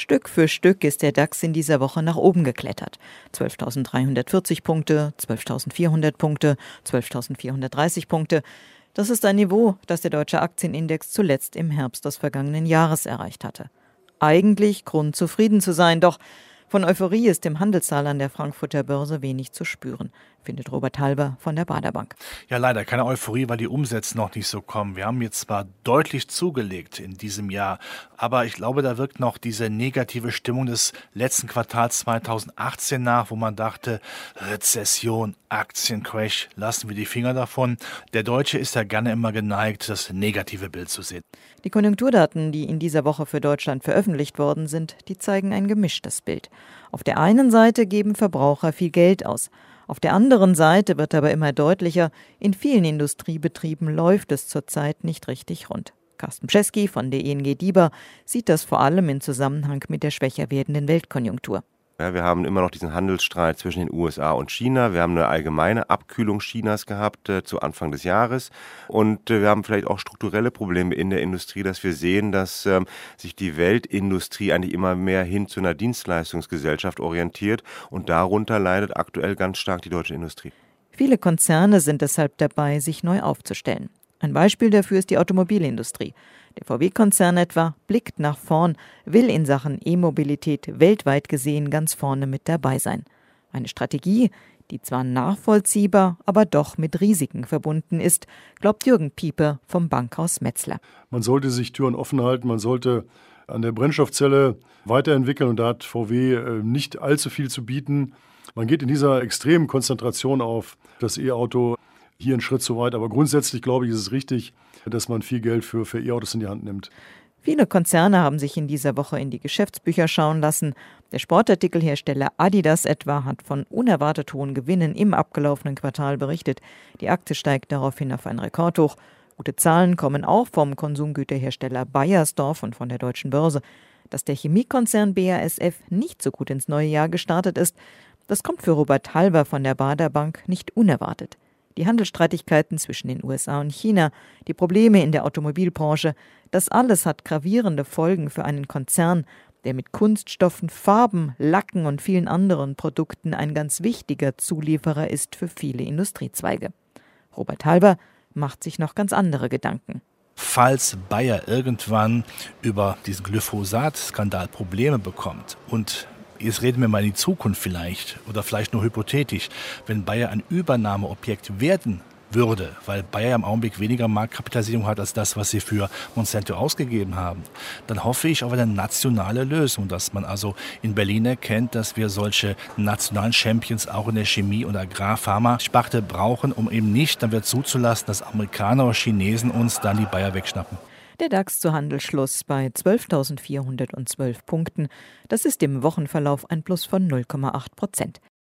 Stück für Stück ist der DAX in dieser Woche nach oben geklettert. 12.340 Punkte, 12.400 Punkte, 12.430 Punkte. Das ist ein Niveau, das der deutsche Aktienindex zuletzt im Herbst des vergangenen Jahres erreicht hatte. Eigentlich Grund zufrieden zu sein, doch von Euphorie ist im Handelssaal an der Frankfurter Börse wenig zu spüren, findet Robert Halber von der Baader Bank. Ja, leider keine Euphorie, weil die Umsätze noch nicht so kommen. Wir haben jetzt zwar deutlich zugelegt in diesem Jahr, aber ich glaube, da wirkt noch diese negative Stimmung des letzten Quartals 2018 nach, wo man dachte, Rezession, Aktiencrash, lassen wir die Finger davon. Der Deutsche ist ja gerne immer geneigt, das negative Bild zu sehen. Die Konjunkturdaten, die in dieser Woche für Deutschland veröffentlicht worden sind, die zeigen ein gemischtes Bild. Auf der einen Seite geben Verbraucher viel Geld aus. Auf der anderen Seite wird aber immer deutlicher, in vielen Industriebetrieben läuft es zurzeit nicht richtig rund. Carsten Pschesky von der ING DIBA sieht das vor allem im Zusammenhang mit der schwächer werdenden Weltkonjunktur. Ja, wir haben immer noch diesen Handelsstreit zwischen den USA und China. Wir haben eine allgemeine Abkühlung Chinas gehabt zu Anfang des Jahres. Und wir haben vielleicht auch strukturelle Probleme in der Industrie, dass wir sehen, dass sich die Weltindustrie eigentlich immer mehr hin zu einer Dienstleistungsgesellschaft orientiert. Und darunter leidet aktuell ganz stark die deutsche Industrie. Viele Konzerne sind deshalb dabei, sich neu aufzustellen. Ein Beispiel dafür ist die Automobilindustrie. Der VW-Konzern etwa blickt nach vorn, will in Sachen E-Mobilität weltweit gesehen ganz vorne mit dabei sein. Eine Strategie, die zwar nachvollziehbar, aber doch mit Risiken verbunden ist, glaubt Jürgen Pieper vom Bankhaus Metzler. Man sollte sich Türen offen halten, man sollte an der Brennstoffzelle weiterentwickeln und da hat VW nicht allzu viel zu bieten. Man geht in dieser extremen Konzentration auf das E-Auto hier einen Schritt zu weit, aber grundsätzlich glaube ich, ist es richtig, dass man viel Geld für E-Autos in die Hand nimmt. Viele Konzerne haben sich in dieser Woche in die Geschäftsbücher schauen lassen. Der Sportartikelhersteller Adidas etwa hat von unerwartet hohen Gewinnen im abgelaufenen Quartal berichtet. Die Aktie steigt daraufhin auf ein Rekordhoch. Gute Zahlen kommen auch vom Konsumgüterhersteller Beiersdorf und von der Deutschen Börse. Dass der Chemiekonzern BASF nicht so gut ins neue Jahr gestartet ist, das kommt für Robert Halber von der Baader Bank nicht unerwartet. Die Handelsstreitigkeiten zwischen den USA und China, die Probleme in der Automobilbranche, das alles hat gravierende Folgen für einen Konzern, der mit Kunststoffen, Farben, Lacken und vielen anderen Produkten ein ganz wichtiger Zulieferer ist für viele Industriezweige. Robert Halber macht sich noch ganz andere Gedanken. Falls Bayer irgendwann über diesen Glyphosat-Skandal Probleme bekommt und jetzt reden wir mal in die Zukunft vielleicht oder vielleicht nur hypothetisch, wenn Bayer ein Übernahmeobjekt werden würde, weil Bayer im Augenblick weniger Marktkapitalisierung hat als das, was sie für Monsanto ausgegeben haben, dann hoffe ich auf eine nationale Lösung, dass man also in Berlin erkennt, dass wir solche nationalen Champions auch in der Chemie- und Agrarpharma-Sparte brauchen, um eben nicht dann wieder zuzulassen, dass Amerikaner oder Chinesen uns dann die Bayer wegschnappen. Der DAX zu Handelsschluss bei 12.412 Punkten. Das ist im Wochenverlauf ein Plus von 0,8%.